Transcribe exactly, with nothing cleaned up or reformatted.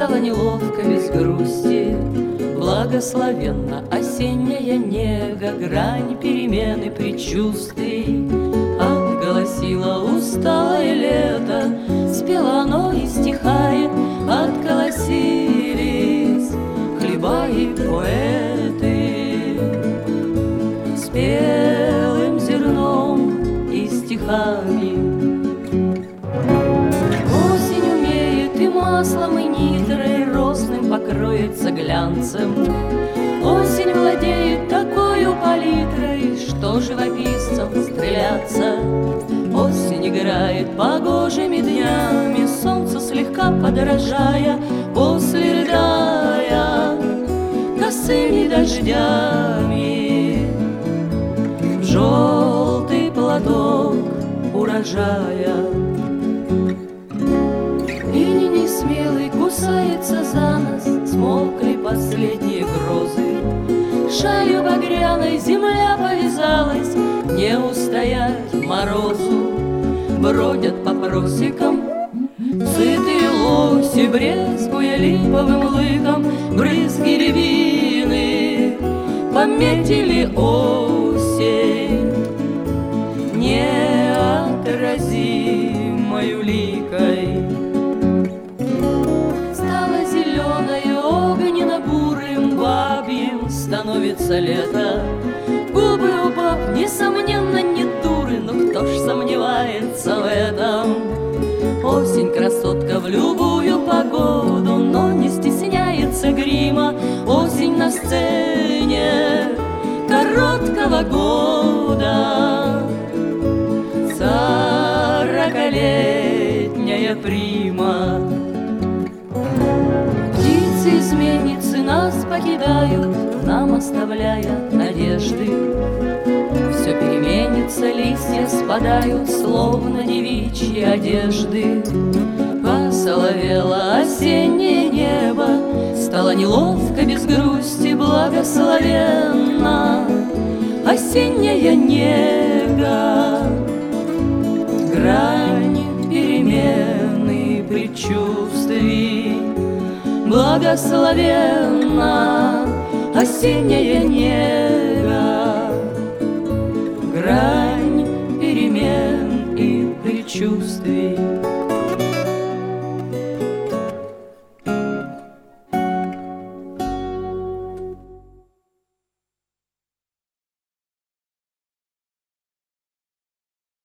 стало неловко без грусти. Благословенна осенняя нега, грань перемены предчувствий. Отголосило усталое лето, спело оно и стихает. Отколосились хлеба и поэты с белым зерном и стихами. Осень умеет и маслом, и нитрой росным покроется глянцем. Осень владеет такою палитрой, что живописцам стреляться. Осень играет погожими днями, солнце слегка подорожая, после рыдая косыми дождями. Желтый платок урожая. Иней несмелый кусается за нос, смолкли последние грозы. Шалью багряной земля повязалась, не устоять морозу. Бродят по просекам сытые лоси, брезгуя липовым лыком. Брызги рябины пометили осень неотразимою ликой. Стало зеленое огненно-бурым, бабьим становится лето. Губы у баб, несомненно, не дуры, но кто ж сомневается в этом? Осень красотка в любую погоду, но не стесняется грима. Осень на сцене короткого года, сорокалетняя прима. Птицы-изменницы нас покидают, нам оставляя надежды. Все переменится, листья спадают, словно девичьи одежды. Посоловело осеннее небо, стало неловко без грусти. Благословенна осенняя нега, грань перемены предчувствий. Благословенна осенняя нега, грань перемен и предчувствий.